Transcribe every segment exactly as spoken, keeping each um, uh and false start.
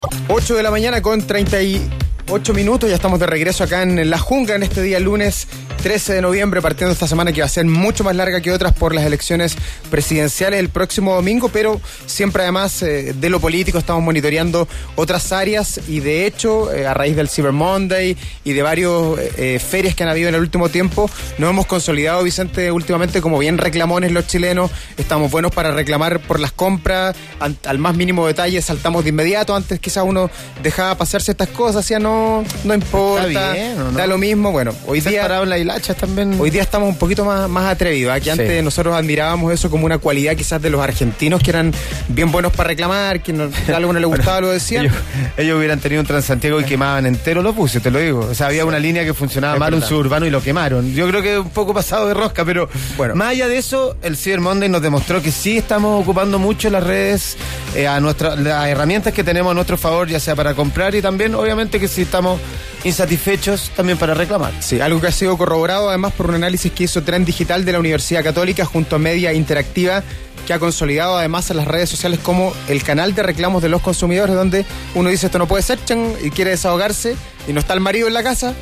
ocho de la mañana con treinta y ocho minutos, ya estamos de regreso acá en La Jungla en este día lunes trece de noviembre, partiendo esta semana que va a ser mucho más larga que otras por las elecciones presidenciales el próximo domingo, pero siempre además eh, de lo político estamos monitoreando otras áreas y de hecho eh, a raíz del Cyber Monday y de varios eh, ferias que han habido en el último tiempo, nos hemos consolidado, Vicente, últimamente como bien reclamones los chilenos, estamos buenos para reclamar por las compras, al, al más mínimo detalle saltamos de inmediato, antes quizás uno dejaba pasarse estas cosas, ya no, no importa, Está bien, ¿o no? Da lo mismo, bueno, hoy día... parado en la hilacha también. Hoy día estamos un poquito más, más atrevidos, ¿eh? Que antes sí. Nosotros admirábamos eso como una cualidad quizás de los argentinos que eran bien buenos para reclamar, que no, a alguno le gustaba, lo decían. Ellos, ellos hubieran tenido un Transantiago y quemaban entero los buses, te lo digo. O sea, había sí. una línea que funcionaba es mal, verdad. Un suburbano y lo quemaron. Yo creo que un poco pasado de rosca, pero bueno, más allá de eso, el Cyber Monday nos demostró que sí estamos ocupando mucho las redes, eh, a nuestra, las herramientas que tenemos a nuestro favor, ya sea para comprar y también, obviamente, que si estamos insatisfechos, también para reclamar. Sí, algo que ha sido corroborado además por un análisis que hizo Trend Digital de la Universidad Católica junto a Media Interactiva, que ha consolidado además en las redes sociales como el canal de reclamos de los consumidores, donde uno dice esto no puede ser, chan, y quiere desahogarse y no está el marido en la casa,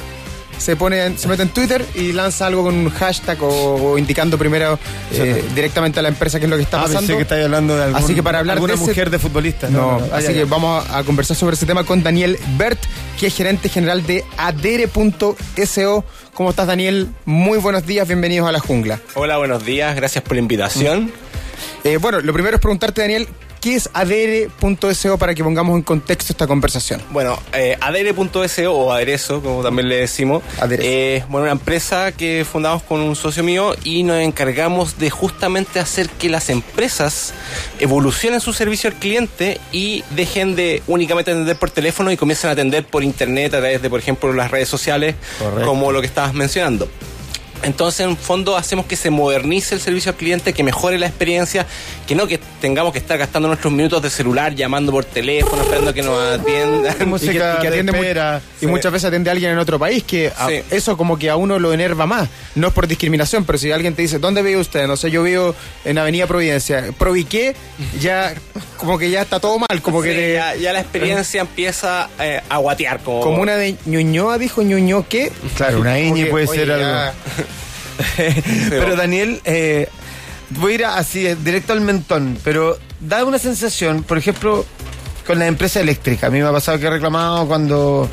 se pone, se mete en Twitter y lanza algo con un hashtag o, o indicando primero eh, directamente a la empresa qué es lo que está ah, pasando. Pensé que estáis hablando de algún, así que para hablar alguna de ese, mujer de futbolista. No, no, no, no. así Ah, que ya. vamos a conversar sobre ese tema con Daniel Bert, que es gerente general de adere punto ese o. ¿Cómo estás, Daniel? Muy buenos días, bienvenidos a La Jungla. Hola, buenos días, gracias por la invitación. Mm. Eh, bueno, lo primero es preguntarte, Daniel, ¿qué es adere punto ese o para que pongamos en contexto esta conversación? Bueno, eh, adere punto ese o o aderezo, como también le decimos, es eh, bueno, una empresa que fundamos con un socio mío y nos encargamos de justamente hacer que las empresas evolucionen su servicio al cliente y dejen de únicamente atender por teléfono y comiencen a atender por internet a través de, por ejemplo, las redes sociales. Correcto. Como lo que estabas mencionando. Entonces, en fondo, hacemos que se modernice el servicio al cliente, que mejore la experiencia, que no que tengamos que estar gastando nuestros minutos de celular, llamando por teléfono, esperando que nos atiendan. Música y que, y que atiende muy, sí. Y muchas veces atiende a alguien en otro país, que a, sí. Eso como que a uno lo enerva más. No es por discriminación, pero si alguien te dice, ¿dónde vive usted? No sé, yo vivo en Avenida Providencia. ¿Proviqué? Ya, como que ya está todo mal. Como sí, que te, ya, ya la experiencia eh, empieza eh, a guatear. Como, como una de Ñuñoa, dijo Ñuñoa, ¿qué? Claro, una ñ puede oye, ser algo. Ya... Pero Daniel, eh, voy a ir así directo al mentón, pero da una sensación, por ejemplo, con la empresa eléctrica. A mí me ha pasado que he reclamado cuando...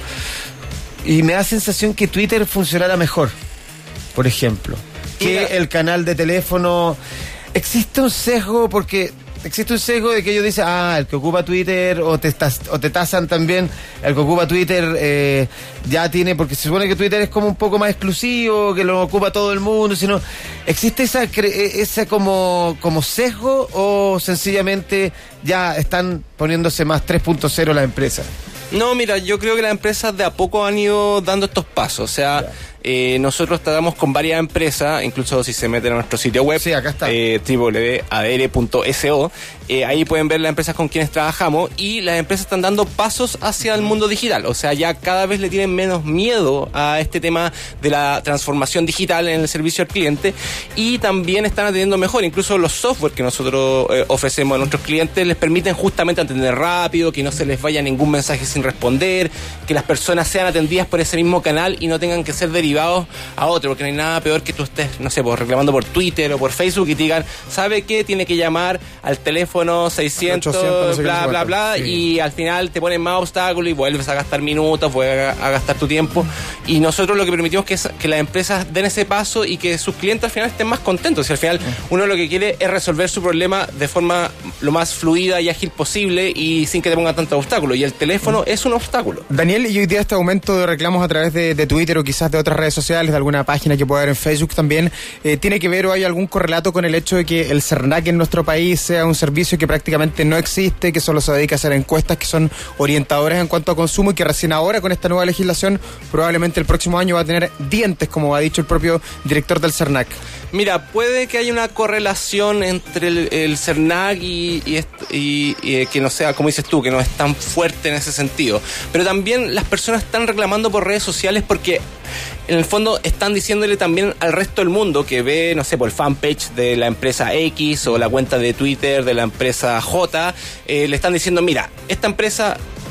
Y me da sensación que Twitter funcionara mejor, por ejemplo, que la... el canal de teléfono. Existe un sesgo porque... Existe un sesgo de que ellos dicen, ah, el que ocupa Twitter, o te tas, o te tasan también, el que ocupa Twitter eh, ya tiene, porque se supone que Twitter es como un poco más exclusivo, que lo ocupa todo el mundo, sino, ¿existe esa, esa como, como sesgo o sencillamente ya están poniéndose más tres punto cero las empresas? No, mira, yo creo que las empresas de a poco han ido dando estos pasos, o sea... Eh, nosotros tratamos con varias empresas, incluso si se meten a nuestro sitio web, sí, acá está. eh, doble u doble u doble u punto adere punto ese o, eh, ahí pueden ver las empresas con quienes trabajamos y las empresas están dando pasos hacia el mundo digital, o sea, ya cada vez le tienen menos miedo a este tema de la transformación digital en el servicio al cliente y también están atendiendo mejor, incluso los software que nosotros eh, ofrecemos a nuestros clientes les permiten justamente atender rápido, que no se les vaya ningún mensaje sin responder, que las personas sean atendidas por ese mismo canal y no tengan que ser derivadas a otro, porque no hay nada peor que tú estés, no sé, pues, reclamando por Twitter o por Facebook y te digan, ¿sabe qué? Tiene que llamar al teléfono seiscientos, ochocientos, no sé bla, bla, bla, sí. Y al final te ponen más obstáculos y vuelves a gastar minutos, vuelves a, a gastar tu tiempo. Y nosotros lo que permitimos que es que las empresas den ese paso y que sus clientes al final estén más contentos. Y al final uno lo que quiere es resolver su problema de forma lo más fluida y ágil posible y sin que te pongan tantos obstáculos. Y el teléfono mm. es un obstáculo. Daniel, y hoy día este aumento de reclamos a través de, de Twitter o quizás de otras redes sociales, de alguna página que pueda haber en Facebook también, eh, ¿tiene que ver o hay algún correlato con el hecho de que el CERNAC en nuestro país sea un servicio que prácticamente no existe, que solo se dedica a hacer encuestas que son orientadoras en cuanto a consumo y que recién ahora con esta nueva legislación probablemente el próximo año va a tener dientes, como ha dicho el propio director del CERNAC? Mira, puede que haya una correlación entre el, el CERNAC y, y, y, y que no sea, como dices tú, que no es tan fuerte en ese sentido. Pero también las personas están reclamando por redes sociales porque en el fondo están diciéndole también al resto del mundo que ve, no sé, por el fanpage de la empresa X o la cuenta de Twitter de la empresa J, eh, le están diciendo, mira, esta empresa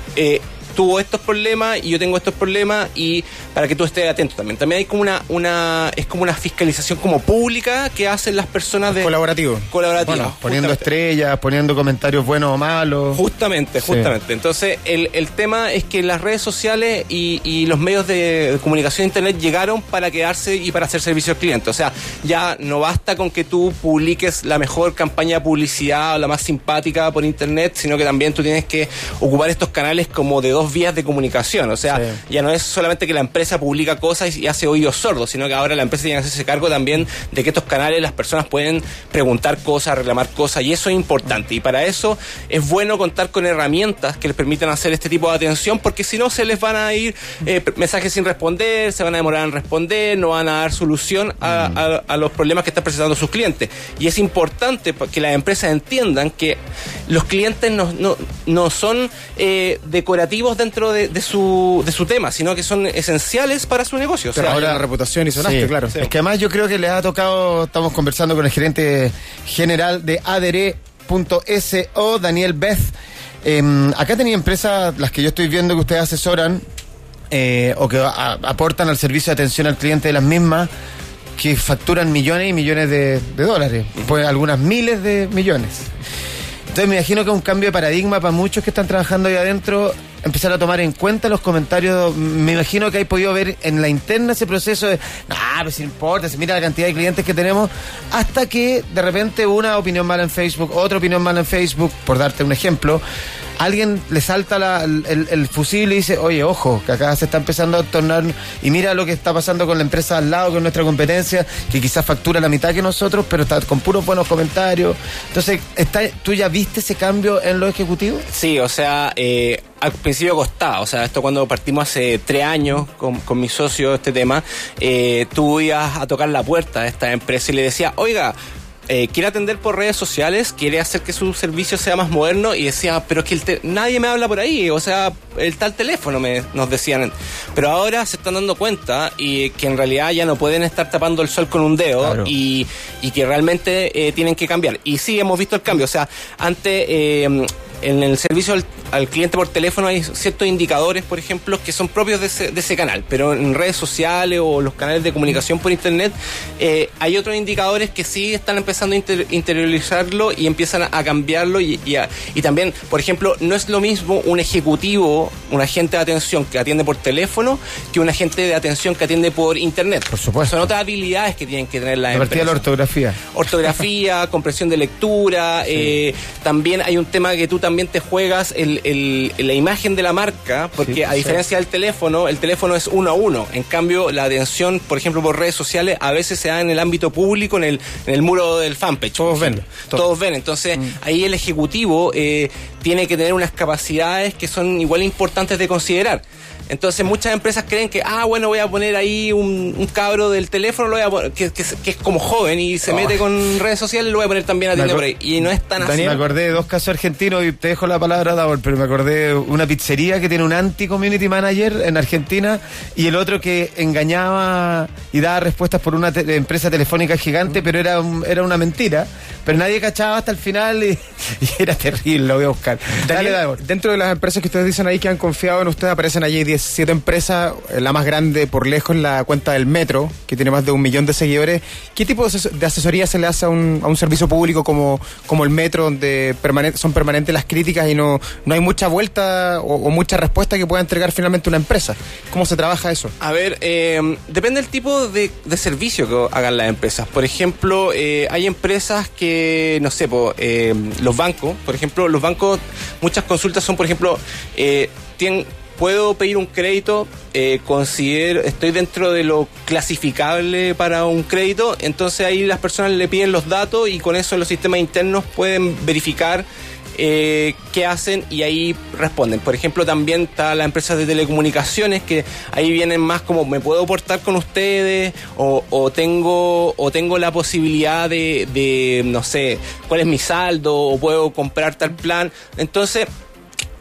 eh, tuvo estos problemas y yo tengo estos problemas, y para que tú estés atento también. También hay como una, una es como una fiscalización como pública que hacen las personas de colaborativo. Colaborativo. Bueno, poniendo estrellas, poniendo comentarios buenos o malos. Justamente, justamente. Sí. Entonces, el, el tema es que las redes sociales y, y los medios de, de comunicación internet llegaron para quedarse y para hacer servicio al cliente. O sea, ya no basta con que tú publiques la mejor campaña de publicidad o la más simpática por internet, sino que también tú tienes que ocupar estos canales como de dos vías de comunicación. O sea, sí. ya no es solamente que la empresa publica cosas y hace oídos sordos, sino que ahora la empresa tiene que hacerse cargo también de que estos canales las personas pueden preguntar cosas, reclamar cosas, y eso es importante. Y para eso es bueno contar con herramientas que les permitan hacer este tipo de atención, porque si no se les van a ir eh, mensajes sin responder, se van a demorar en responder, no van a dar solución a, a, a los problemas que están presentando sus clientes. Y es importante que las empresas entiendan que los clientes no, no, no son eh, decorativos dentro de, de, su, de su tema, sino que son esenciales para su negocio. O sea, pero ahora la reputación y sonaste, sí, claro. Sí. Es que además yo creo que les ha tocado, estamos conversando con el gerente general de adere punto ese o, Daniel Beth. Eh, acá tenía empresas, las que yo estoy viendo que ustedes asesoran eh, o que a, aportan al servicio de atención al cliente de las mismas, que facturan millones y millones de, de dólares, pues algunas miles de millones. Entonces me imagino que es un cambio de paradigma para muchos que están trabajando ahí adentro, empezar a tomar en cuenta los comentarios. Me imagino que hay podido ver en la interna ese proceso de, no, pues no importa, se mira la cantidad de clientes que tenemos, hasta que de repente una opinión mala en Facebook, otra opinión mala en Facebook, por darte un ejemplo, alguien le salta la, el, el fusil y dice, oye, ojo, que acá se está empezando a tornar, y mira lo que está pasando con la empresa al lado, con nuestra competencia, que quizás factura la mitad que nosotros, pero está con puros buenos comentarios. Entonces, está, ¿tú ya viste ese cambio en los ejecutivos? Sí, o sea, eh, al principio costaba, o sea, esto cuando partimos hace tres años con, con mi socio, este tema, eh, tú ibas a tocar la puerta de esta empresa y le decía, oiga, Eh, quiere atender por redes sociales, quiere hacer que su servicio sea más moderno, y decía, pero es que el te- nadie me habla por ahí, o sea, el tal teléfono, me, nos decían. Pero ahora se están dando cuenta y que en realidad ya no pueden estar tapando el sol con un dedo, claro. y, y que realmente eh, tienen que cambiar. Y sí, hemos visto el cambio, o sea, antes... Eh, en el servicio al, al cliente por teléfono hay ciertos indicadores, por ejemplo, que son propios de ese, de ese canal, pero en redes sociales o los canales de comunicación por internet eh, hay otros indicadores que sí están empezando a inter, interiorizarlo y empiezan a, a cambiarlo y, y, a, y también, por ejemplo, no es lo mismo un ejecutivo, un agente de atención que atiende por teléfono que un agente de atención que atiende por internet. Por supuesto. Son otras habilidades que tienen que tener las empresas. A partir de la ortografía. Ortografía, comprensión de lectura, sí. eh, también hay un tema que tú también también te juegas el, el, la imagen de la marca, porque sí, a diferencia sí. del teléfono, el teléfono es uno a uno. En cambio, la atención, por ejemplo, por redes sociales, a veces se da en el ámbito público, en el, en el muro del fanpage. Todos ven. Todos, todos ven. Entonces, mm. ahí el ejecutivo eh, tiene que tener unas capacidades que son igual importantes de considerar. Entonces muchas empresas creen que, ah, bueno, voy a poner ahí un, un cabro del teléfono, lo voy a poner, que, que, que es como joven y se oh. mete con redes sociales, lo voy a poner también a atender por ahí. Y no es tan así. Daniel, me acordé de dos casos argentinos y te dejo la palabra, Davor, pero me acordé de una pizzería que tiene un anti-community manager en Argentina y el otro que engañaba y daba respuestas por una te- empresa telefónica gigante, mm. pero era, un, era una mentira. Pero nadie cachaba hasta el final y, y era terrible, lo voy a buscar. Daniel, Dale, Davor. Dentro de las empresas que ustedes dicen ahí que han confiado en ustedes, aparecen allí diecisiete empresas, la más grande por lejos la cuenta del Metro, que tiene más de un millón de seguidores. ¿Qué tipo de asesoría se le hace a un, a un servicio público como, como el Metro, donde permanente, son permanentes las críticas y no, no hay mucha vuelta o, o mucha respuesta que pueda entregar finalmente una empresa? ¿Cómo se trabaja eso? A ver, eh, depende del tipo de, de servicio que hagan las empresas. Por ejemplo, eh, hay empresas que, no sé, po, eh, los bancos, por ejemplo, los bancos, muchas consultas son, por ejemplo, eh, tienen... ¿Puedo pedir un crédito? Eh, considero, estoy dentro de lo clasificable para un crédito, entonces ahí las personas le piden los datos y con eso los sistemas internos pueden verificar eh, qué hacen y ahí responden. Por ejemplo, también está la empresa de telecomunicaciones, que ahí vienen más como, ¿me puedo portar con ustedes? O, o tengo o tengo la posibilidad de, de, no sé, ¿cuál es mi saldo? O puedo comprar tal plan. Entonces,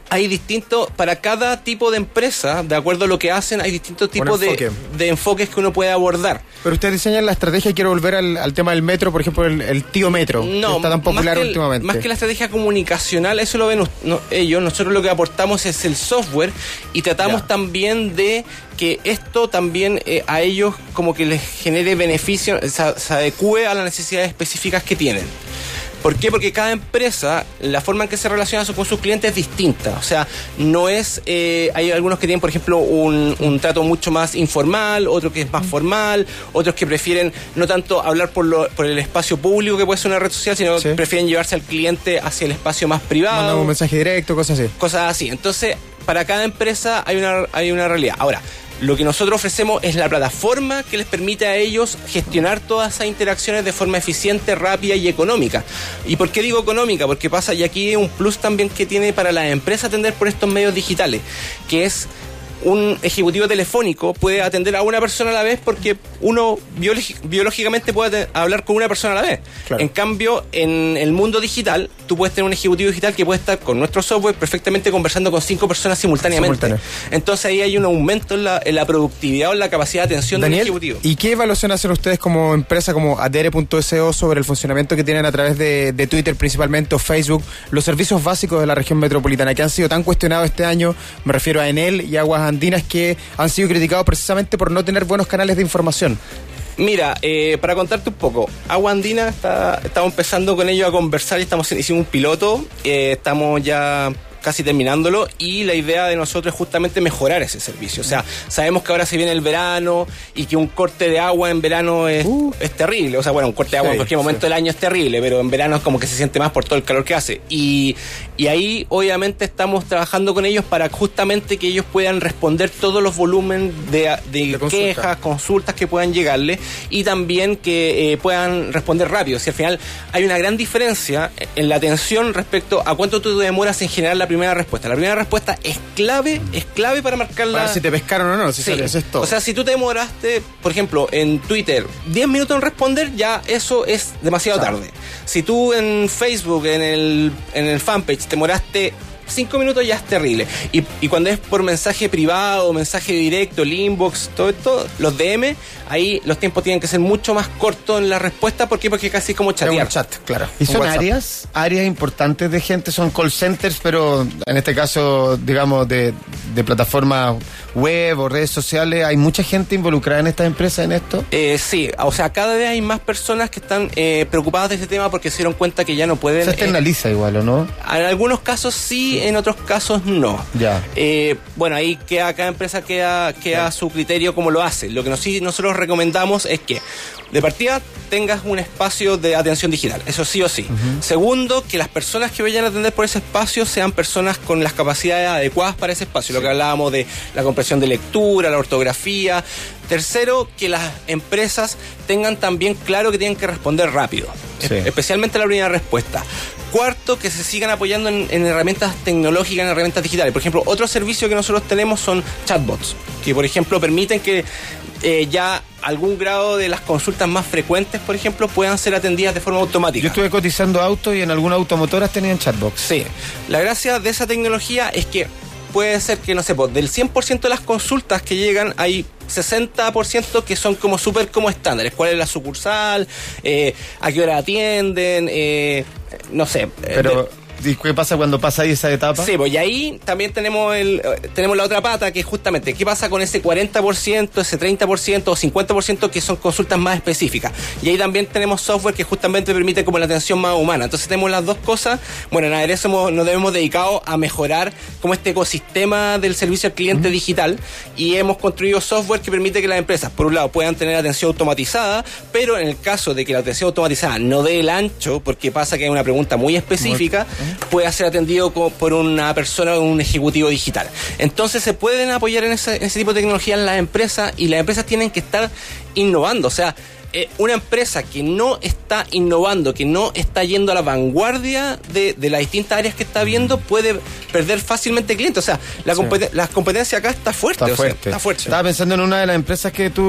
hay distintos, para cada tipo de empresa, de acuerdo a lo que hacen, hay distintos tipos de, de enfoques que uno puede abordar. Pero ustedes diseñan la estrategia, quiero volver al, al tema del metro, por ejemplo, el, el tío metro, no, que está tan popular más que últimamente. El, más que la estrategia comunicacional, eso lo ven no, ellos, nosotros lo que aportamos es el software y tratamos ya. también de que esto también eh, a ellos como que les genere beneficio, se, se adecue a las necesidades específicas que tienen. ¿Por qué? Porque cada empresa, la forma en que se relaciona con sus clientes es distinta. O sea, no es... Eh, hay algunos que tienen, por ejemplo, un, un trato mucho más informal, otro que es más formal, otros que prefieren no tanto hablar por, lo, por el espacio público que puede ser una red social, sino sí. prefieren llevarse al cliente hacia el espacio más privado. Mandan un mensaje directo, cosas así. Cosas así. Entonces, para cada empresa hay una, hay una realidad. Ahora, lo que nosotros ofrecemos es la plataforma que les permite a ellos gestionar todas esas interacciones de forma eficiente, rápida y económica. ¿Y por qué digo económica? Porque pasa, y aquí hay un plus también que tiene para la empresa atender por estos medios digitales, que es un ejecutivo telefónico puede atender a una persona a la vez porque uno biológicamente puede hablar con una persona a la vez. Claro. En cambio, en el mundo digital, tú puedes tener un ejecutivo digital que puede estar con nuestro software perfectamente conversando con cinco personas simultáneamente. Simultáneo. Entonces ahí hay un aumento en la, en la productividad o en la capacidad de atención Daniel, del ejecutivo. ¿Y qué evaluación hacen ustedes como empresa, como Adere punto S O, sobre el funcionamiento que tienen a través de, de Twitter principalmente o Facebook, los servicios básicos de la región metropolitana que han sido tan cuestionados este año? Me refiero a Enel y Aguas Andinas, que han sido criticados precisamente por no tener buenos canales de información. Mira, eh, para contarte un poco, Agua Andina está, estamos empezando con ellos a conversar y estamos hicimos un piloto, eh, estamos ya casi terminándolo y la idea de nosotros es justamente mejorar ese servicio. O sea, sabemos que ahora se viene el verano y que un corte de agua en verano es, uh. es terrible. O sea, bueno, un corte de agua sí, en cualquier momento sí. del año es terrible, pero en verano es como que se siente más por todo el calor que hace. Y, y ahí obviamente estamos trabajando con ellos para justamente que ellos puedan responder todos los volúmenes de, de, de consulta. quejas, consultas que puedan llegarle y también que eh, puedan responder rápido. O sea, al final hay una gran diferencia en la atención respecto a cuánto tú demoras en generar la primera respuesta. La primera respuesta es clave, es clave para marcar la... Para si te pescaron o no, si sí. sales, es todo. O sea, si tú te demoraste, por ejemplo, en Twitter, diez minutos en responder, ya eso es demasiado claro. tarde. Si tú en Facebook, en el, en el fanpage, te demoraste cinco minutos, ya es terrible. Y, y cuando es por mensaje privado, mensaje directo, el inbox, todo esto, los D M, ahí los tiempos tienen que ser mucho más cortos en la respuesta. ¿Por qué? Porque casi como chatear. Es un chat, claro. ¿Y son áreas, áreas importantes de gente? Son call centers, pero en este caso, digamos, de, de plataformas web o redes sociales. ¿Hay mucha gente involucrada en estas empresas, en esto? Eh, sí, o sea, cada vez hay más personas que están eh, preocupadas de este tema porque se dieron cuenta que ya no pueden... Se externaliza eh, igual, ¿o no? En algunos casos sí, en otros casos no. Ya. Eh, bueno, ahí queda, cada empresa queda, queda a su criterio cómo lo hace. Lo que nos, sí, nosotros recomendamos es que de partida tengas un espacio de atención digital, eso sí o sí. Uh-huh. Segundo, que las personas que vayan a atender por ese espacio sean personas con las capacidades adecuadas para ese espacio, sí. Lo que hablábamos de la comprensión de lectura, la ortografía. Tercero, que las empresas tengan también claro que tienen que responder rápido, sí. especialmente la primera respuesta. Cuarto, que se sigan apoyando en, en herramientas tecnológicas, en herramientas digitales. Por ejemplo, otro servicio que nosotros tenemos son chatbots, que por ejemplo permiten que eh, ya algún grado de las consultas más frecuentes, por ejemplo, puedan ser atendidas de forma automática. Yo estuve cotizando autos y en algunas automotoras tenían chatbots. Sí. La gracia de esa tecnología es que puede ser que, no sé, pues, del cien por ciento de las consultas que llegan, hay sesenta por ciento que son como súper como estándares. ¿Cuál es la sucursal? Eh, ¿A qué hora atienden? Eh, no sé. Pero... De, ¿y qué pasa cuando pasa ahí esa etapa? Sí, pues y ahí también tenemos el tenemos la otra pata, que es justamente qué pasa con ese cuarenta por ciento, ese treinta por ciento o cincuenta por ciento que son consultas más específicas. Y ahí también tenemos software que justamente permite como la atención más humana. Entonces tenemos las dos cosas. Bueno, en A D E R somos, nos hemos dedicado a mejorar como este ecosistema del servicio al cliente uh-huh. digital, y hemos construido software que permite que las empresas, por un lado, puedan tener atención automatizada, pero en el caso de que la atención automatizada no dé el ancho, porque pasa que hay una pregunta muy específica, uh-huh. pueda ser atendido por una persona o un ejecutivo digital. Entonces se pueden apoyar en ese, en ese tipo de tecnología en las empresas, y las empresas tienen que estar innovando. O sea, eh, una empresa que no está innovando, que no está yendo a la vanguardia de, de las distintas áreas que está viendo, puede perder fácilmente clientes. O sea, la, sí. competen- la competencia acá está fuerte. Está o fuerte. Sea, está fuerte. Estaba pensando en una de las empresas que tú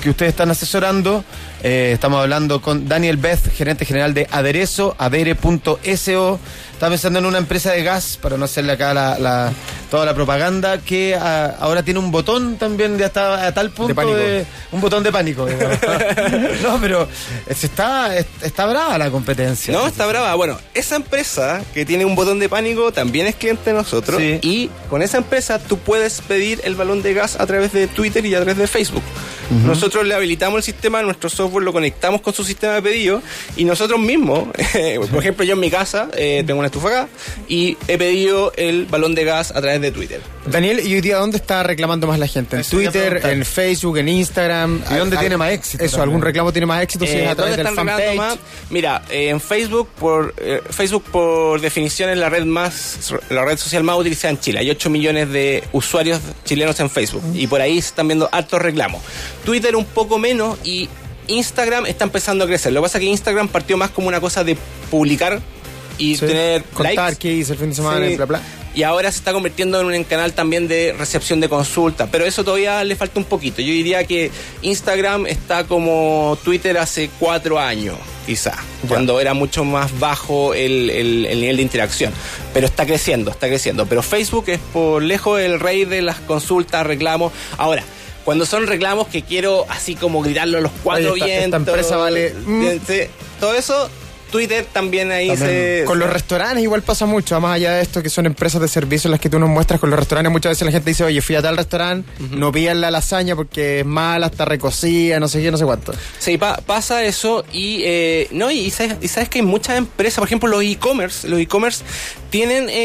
que ustedes están asesorando. Eh, estamos hablando con Daniel Beth, gerente general de Aderezo, adere punto eso. Está pensando en una empresa de gas, para no hacerle acá la, la, toda la propaganda, que a, ahora tiene un botón también de hasta a tal punto de pánico. De, un botón de pánico. No, pero se está, está brava la competencia. No, está brava. Bueno, esa empresa que tiene un botón de pánico también es cliente de nosotros. Sí. Y con esa empresa tú puedes pedir el balón de gas a través de Twitter y a través de Facebook. Uh-huh. Nosotros le habilitamos el sistema, nuestro software lo conectamos con su sistema de pedido y nosotros mismos, eh, por ejemplo, yo en mi casa eh, tengo una estufa acá y he pedido el balón de gas a través de Twitter. Daniel, ¿y hoy día dónde está reclamando más la gente? ¿En Eso Twitter, en Facebook, en Instagram? ¿Y dónde tiene más éxito? Eso, también? ¿algún reclamo tiene más éxito? Si Eh, es a través del fanpage. Más? Mira, eh, en Facebook por eh, Facebook por definición es la red más la red social más utilizada en Chile. Hay ocho millones de usuarios chilenos en Facebook y por ahí se están viendo hartos reclamos. Twitter un poco menos y Instagram está empezando a crecer. Lo que pasa es que Instagram partió más como una cosa de publicar y Sí. tener Contar likes. qué hice el fin de semana Sí. y bla, bla. Y ahora se está convirtiendo en un canal también de recepción de consultas, pero eso todavía le falta un poquito. Yo diría que Instagram está como Twitter hace cuatro años, quizá, Ya. cuando era mucho más bajo el, el, el nivel de interacción. Pero está creciendo, está creciendo. Pero Facebook es por lejos el rey de las consultas, reclamos. Ahora, cuando son reclamos que quiero así como gritarlo a los cuatro Oye, esta- vientos. esta empresa vale, mm. Sí, todo eso, Twitter también ahí También. se... Con los restaurantes igual pasa mucho, más allá de esto que son empresas de servicios las que tú nos muestras con los restaurantes, muchas veces la gente dice, oye, fui a tal restaurante, uh-huh. no pidan la lasaña porque es mala, está recocida, no sé qué, no sé cuánto. Sí, pa- pasa eso y eh, no y sabes, y sabes que hay muchas empresas, por ejemplo los e-commerce, los e-commerce tienen eh,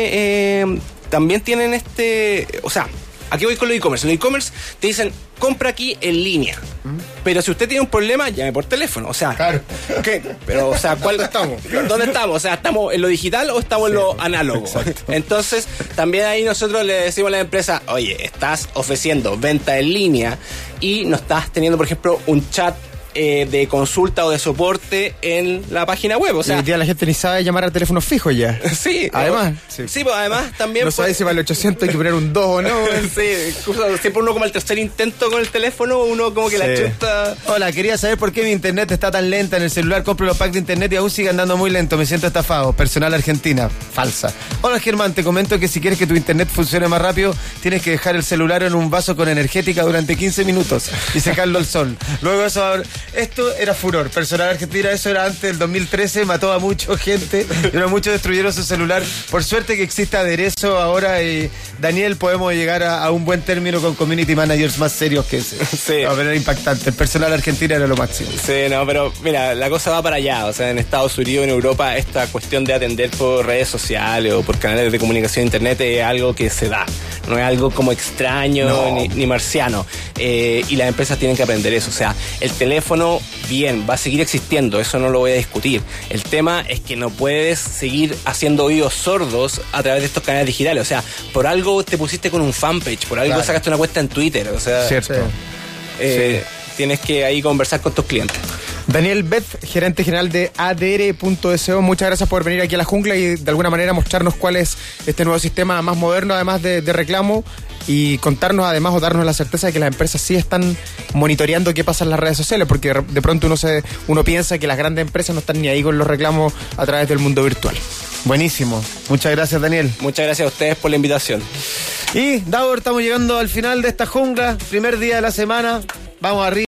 eh, también tienen este, o sea, aquí voy con los e-commerce. Los e-commerce te dicen, compra aquí en línea. ¿Mm? Pero si usted tiene un problema, llame por teléfono. O sea, claro. ¿qué? Pero, o sea, ¿cuál, ¿dónde estamos? ¿Dónde estamos? O sea, ¿estamos en lo digital o estamos sí, en lo análogo? Exacto. Entonces, también ahí nosotros le decimos a la empresa, oye, estás ofreciendo venta en línea y no estás teniendo, por ejemplo, un chat Eh, de consulta o de soporte en la página web. O sea, y hoy día la gente ni sabe llamar al teléfono fijo ya. Sí. Además. O, sí. sí, pues además también... No pues, sabes si para el ochocientos hay que poner un dos o no. Sí, siempre uno como el tercer intento con el teléfono, uno como que sí. la chuta... Hola, quería saber por qué mi internet está tan lenta en el celular. Compro los packs de internet y aún sigue andando muy lento. Me siento estafado. Personal Argentina. Falsa. Hola, Germán, te comento que si quieres que tu internet funcione más rápido, tienes que dejar el celular en un vaso con energética durante quince minutos y secarlo al sol. Luego eso... Esto era furor. Personal Argentina, eso era antes del dos mil trece, mató a mucha gente, pero muchos destruyeron su celular. Por suerte que existe Aderezo ahora y Daniel, podemos llegar a, a un buen término con community managers más serios que ese. Sí. No, pero era impactante. El Personal Argentina era lo máximo. Sí, no, pero mira, la cosa va para allá. O sea, en Estados Unidos, en Europa, esta cuestión de atender por redes sociales o por canales de comunicación de internet es algo que se da. No es algo como extraño no. ni, ni marciano. Eh, y las empresas tienen que aprender eso. O sea, el teléfono, bien, va a seguir existiendo, eso no lo voy a discutir. El tema es que no puedes seguir haciendo oídos sordos a través de estos canales digitales. O sea, por algo te pusiste con un fanpage, por algo claro. sacaste una cuenta en Twitter. O sea, cierto. Eh, sí. Tienes que ahí conversar con tus clientes. Daniel Beth, gerente general de adere punto eso, muchas gracias por venir aquí a la jungla y de alguna manera mostrarnos cuál es este nuevo sistema más moderno, además de, de reclamo, y contarnos además o darnos la certeza de que las empresas sí están monitoreando qué pasa en las redes sociales, porque de pronto uno se uno piensa que las grandes empresas no están ni ahí con los reclamos a través del mundo virtual. Buenísimo. Muchas gracias, Daniel. Muchas gracias a ustedes por la invitación. Y, Davor, estamos llegando al final de esta jungla, primer día de la semana. Vamos arriba.